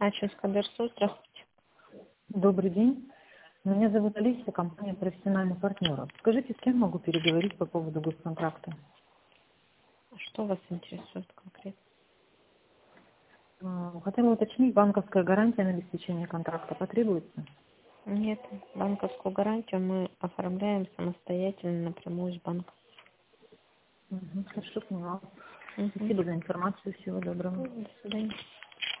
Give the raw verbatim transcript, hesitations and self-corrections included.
Ачинская ДРСУ, здравствуйте. Добрый день. Меня зовут Алиса, компания «Профессиональный партнер». Скажите, с кем могу переговорить по поводу госконтракта? А что вас интересует конкретно? А, Хотела уточнить, банковская гарантия на обеспечение контракта потребуется? Нет, банковскую гарантию мы оформляем самостоятельно напрямую с банком. Угу, хорошо, поняла. Угу. Спасибо за информацию. Всего доброго. До свидания.